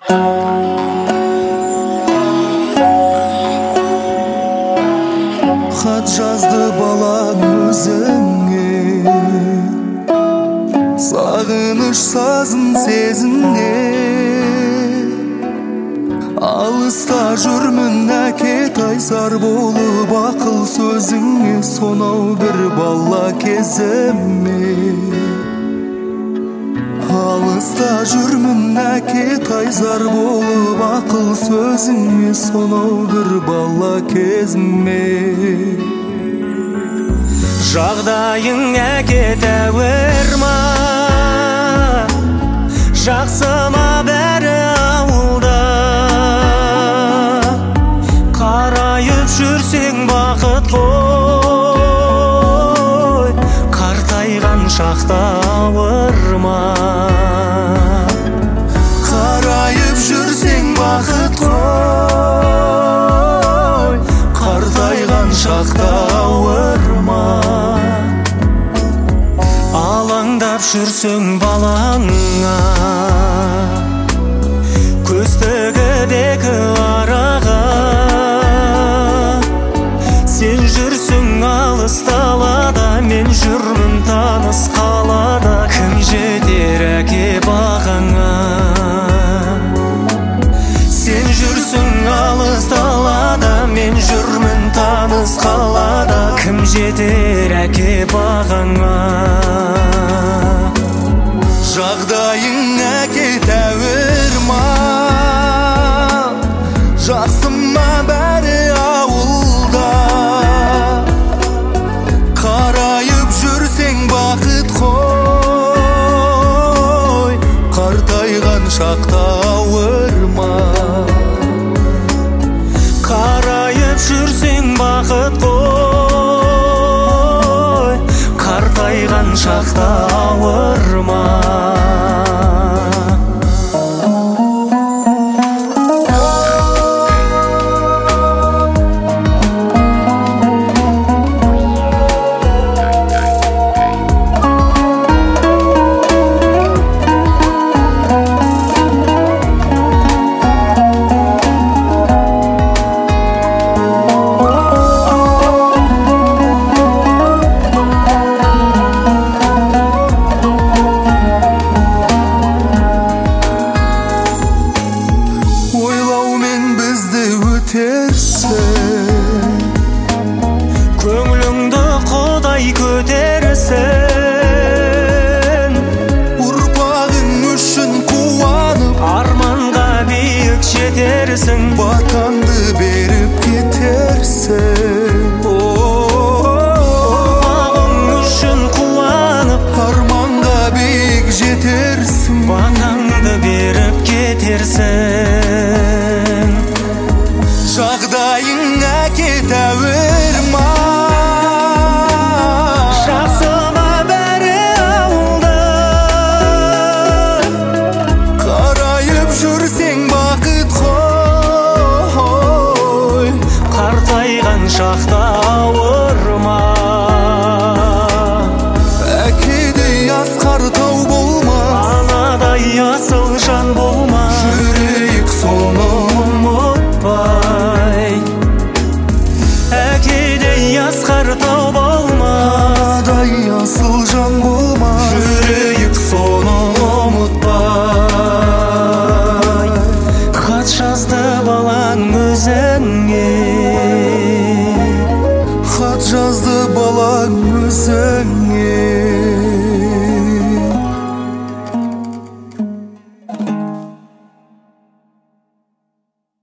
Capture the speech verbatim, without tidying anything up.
Хат жазды балаң өзіңе, сағыныш сазын сезіне. Алыста жүрмін әке тайсар болып, ақыл сөзіңе сонау бір бала кезіме. Алыста жүрмін әке тайсар болып, ақыл сөзіңе сонау бір бала кезіме. Жағдайың әке тәуір ма, жақсы ма бәрі ауылда? Қарайып жүрсең бақыт қой, қартайған шақта ауыр ма? Қарайып жүрсең бақыт қой, қартайған шақта ауыр ма? Алаңдап жүрсең балаңа, көз тігіп екі араға. Сен жүрсің алыс далада, мен жүрмін таныс қалада. Кім жетер әке бағаңа? Сен жүрсің алыс далада, мен жүрмін таныс қалада. Кім жетер әке бағаңа? Жағдайың әке тәуір ма, жақсы ма бәрі ауылда? Қарайып жүрсең бақыт қой, қартайған шақта ауыр ма? Қарайып жүрсең бақыт қой, қартайған шақта ауыр ма? Көңіліңді Құдай көтерсін, ұрпағың үшін қуанып, арманға биік жетерсің. батаңды беріп кетерсің. Ұрпағың үшін қуанып, арманға биік жетерсің. батаңды беріп кетерсің. Жағдайың әке тәуір ма, жақсы ма бәрі ауылда? қарайып жүрсең бақыт қой, қартайған шақта ауыр ма? әкедей асқар тау болма, Анадай асыл жан болма, жүрейік соны ұмытпай. Әкедей асқар тау болма, анадай асыл жан болма, жүрейік соны ұмытпай. Хат жазды балаң өзіңе, хат жазды балаң өзіңе.